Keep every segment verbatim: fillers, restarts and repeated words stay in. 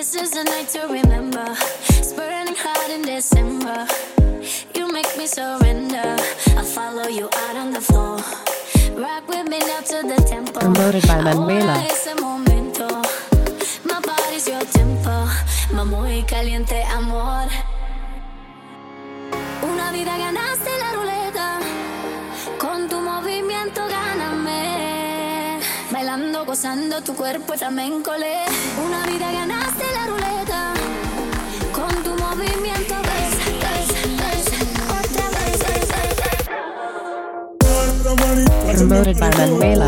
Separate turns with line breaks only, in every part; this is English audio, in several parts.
This is a night to remember. It's burning hot in December. You make me surrender. I'll follow you out on the floor. Rock with me now to the tempo.
Promoted by Manuela.
Ese momento. My body's your tempo. Ma muy caliente amor. Una vida ganaste la ruleta. Con tu movimiento gáname. Bailando, gozando, tu cuerpo es flamenco. Una vida ganaste la ruleta. Con tu movimiento ves, ves, ves. Otra vez, ves, ves.
Promoted by Manuela.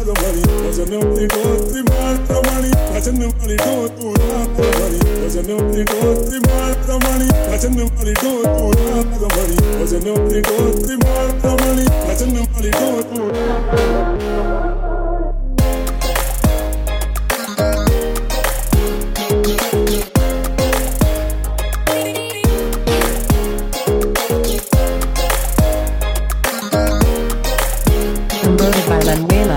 Promoted by Manuela.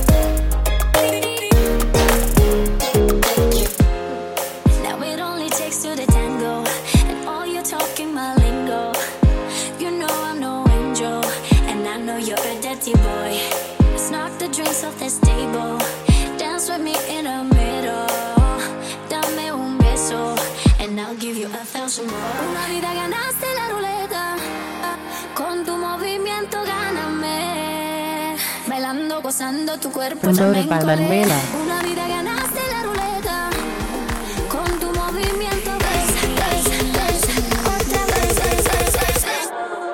Now it only takes two to tango, and all you're talking my lingo. You know I'm no angel, and I know you're a dirty boy. Let's knock the drinks off this table. Dance with me in the middle. Dame un beso, and I'll give you a thousand more. Una vida ganaste la ruleta. Con tu movimiento gáname. Bailando, gozando, tu cuerpo
Promoted by Manuela.
Una vida ganaste la ruleta. Con tu movimiento ves, ves, ves. Otra vez, ves, ves, ves, ves.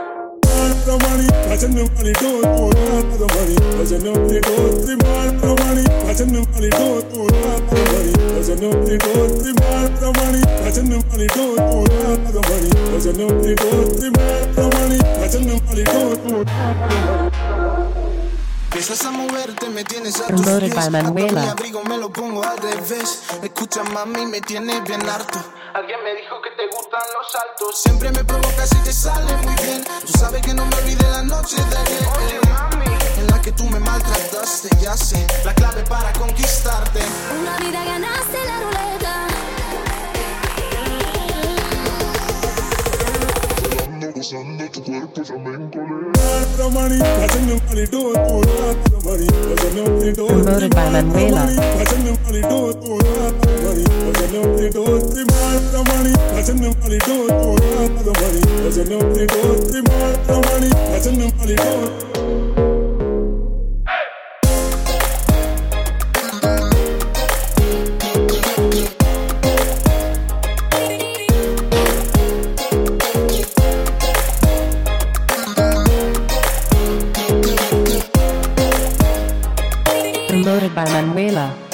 Empiezas a moverte, me tienes a tus
Promoted
pies.
by Manuela.
Hasta mi abrigo me lo pongo al revés. Escucha, mami, me tienes bien harto. Alguien me dijo que te gustan los saltos. Siempre me provocas y te sale muy bien. Tú sabes que no me olvidé la noche de ayer. Oye, mami, en la que tú me maltrataste, ya sé la clave para conquistarte.
Una vida ganaste la ruleta.
Gozando tu cuerpo flamenco.
Promoted by Manuela. Promoted by Manuela.